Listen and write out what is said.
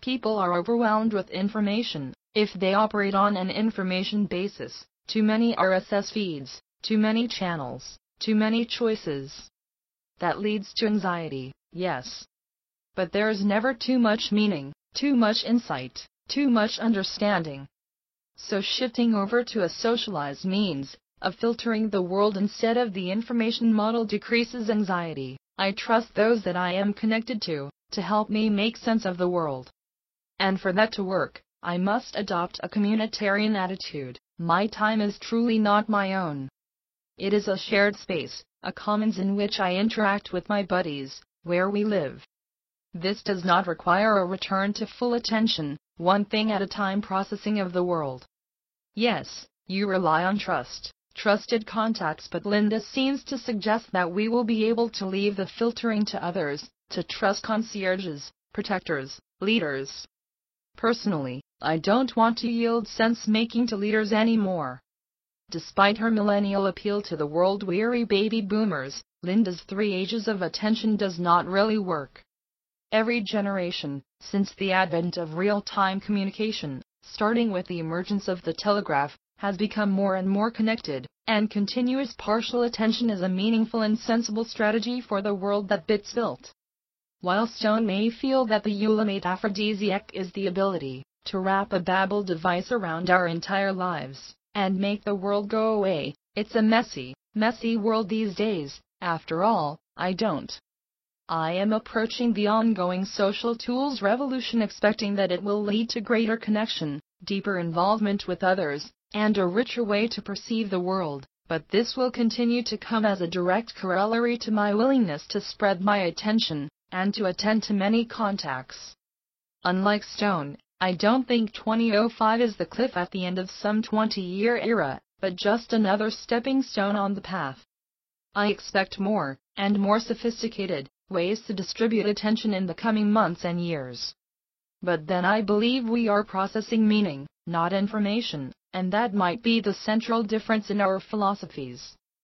People are overwhelmed with information. If they operate on an information basis, too many RSS feeds, too many channels, too many choices. That leads to anxiety, yes. But there is never too much meaning, too much insight, too much understanding. So shifting over to a socialized means of filtering the world instead of the information model decreases anxiety. I trust those that I am connected to help me make sense of the world. And for that to work, I must adopt a communitarian attitude. My time is truly not my own. It is a shared space, a commons in which I interact with my buddies, where we live. This does not require a return to full attention, one thing at a time processing of the world. Yes, you rely on trusted contacts, but Linda seems to suggest that we will be able to leave the filtering to others, to trust concierges, protectors, leaders. Personally, I don't want to yield sense-making to leaders anymore. Despite her millennial appeal to the world-weary baby boomers, Linda's 3 ages of attention does not really work. Every generation, since the advent of real-time communication, starting with the emergence of the telegraph, has become more and more connected, and continuous partial attention is a meaningful and sensible strategy for the world that Bits built. While Stone may feel that the ultimate aphrodisiac is the ability to wrap a Babel device around our entire lives and make the world go away, it's a messy world these days. After all, I don't. I am approaching the ongoing social tools revolution expecting that it will lead to greater connection, deeper involvement with others, and a richer way to perceive the world, but this will continue to come as a direct corollary to my willingness to spread my attention, and to attend to many contacts. Unlike Stone, I don't think 2005 is the cliff at the end of some 20-year era, but just another stepping stone on the path. I expect more, and more sophisticated, ways to distribute attention in the coming months and years. But then I believe we are processing meaning, not information, and that might be the central difference in our philosophies.